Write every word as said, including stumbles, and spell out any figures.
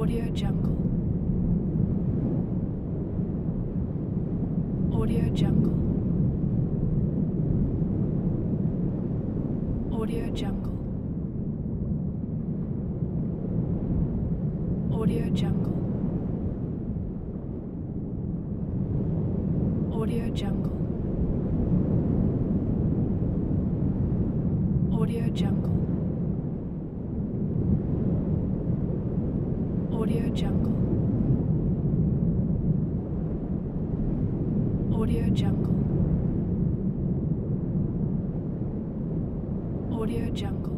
Audio Jungle. Audio Jungle. Audio Jungle. Audio Jungle. Audio Jungle. Audio Jungle. Audio Jungle. Audio Jungle. Audio Jungle.